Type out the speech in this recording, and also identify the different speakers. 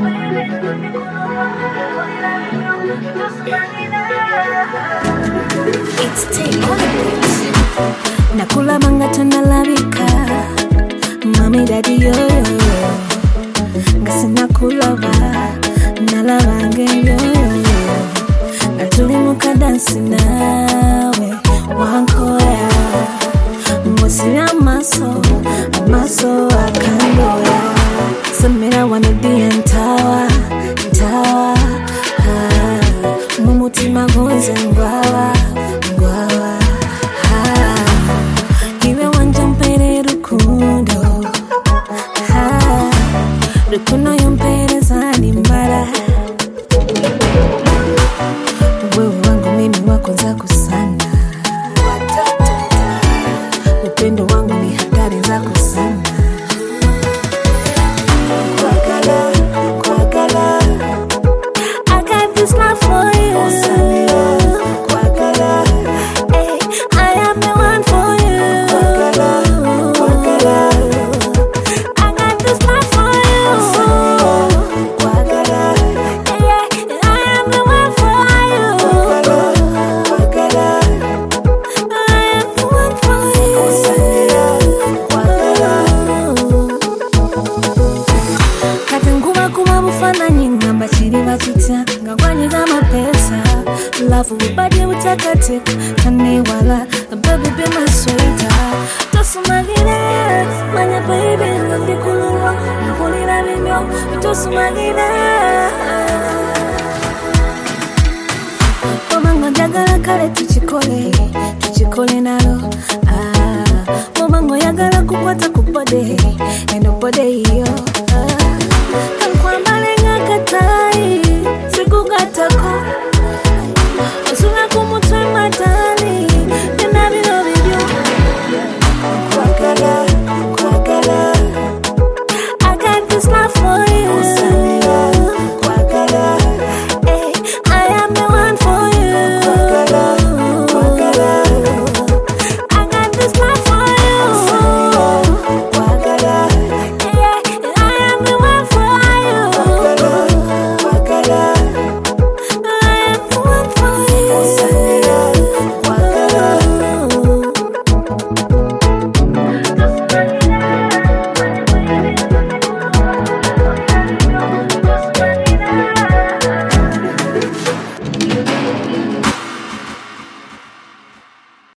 Speaker 1: It's take on it. Nakula manga tanalabika, mami daddy yo yo yo. Ngasi nakula ba, nalabange yo yo yo. Natuli muka dansi nawe, wankoya. Mwasi amaso akandoya. Samira wanna be in tower. Mumutima gonze ngwawa. Iwe wanja mpere rukundo. Rukundo yompere zani mbara. Wewe wangu mimi wako nzaku sana. Upendo wangu ni hatari nzaku sana. I got this love for you. I am the one for you. I got this love for you. I am the one for you. I am the one for you. Katenguwa kuwa mufana nyinga mbachiri bachita ngagwanyiga mapesa love ubadi utakatika kani wala baby be my sweetheart tosumagire manya baby ndikulunga nakulira bimyo tosumagire Omango njagala kale tuchikole nalo Omango yagala kukwata kubode eno bode iyo